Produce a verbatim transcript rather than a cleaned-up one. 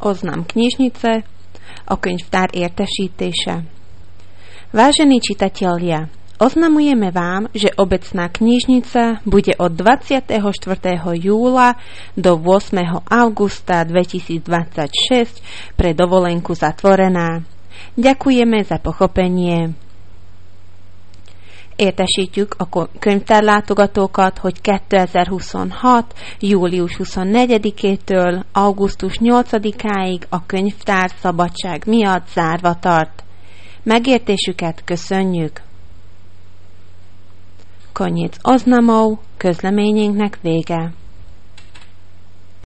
Oznam knižnice o könyvtár értesítése. Vážení čitatelia, oznamujeme vám, že obecná knižnica bude od dvadsiateho štvrtého júla do ôsmeho augusta dvetisícdvadsaťšesť pre dovolenku zatvorená. Ďakujeme za pochopenie. Értesítjük a könyvtárlátogatókat, hogy kétezer-huszonhat. július huszonnegyedikétől augusztus nyolcadikáig a könyvtár szabadság miatt zárva tart. Megértésüket köszönjük! Koniec oznamov, közleményünknek vége.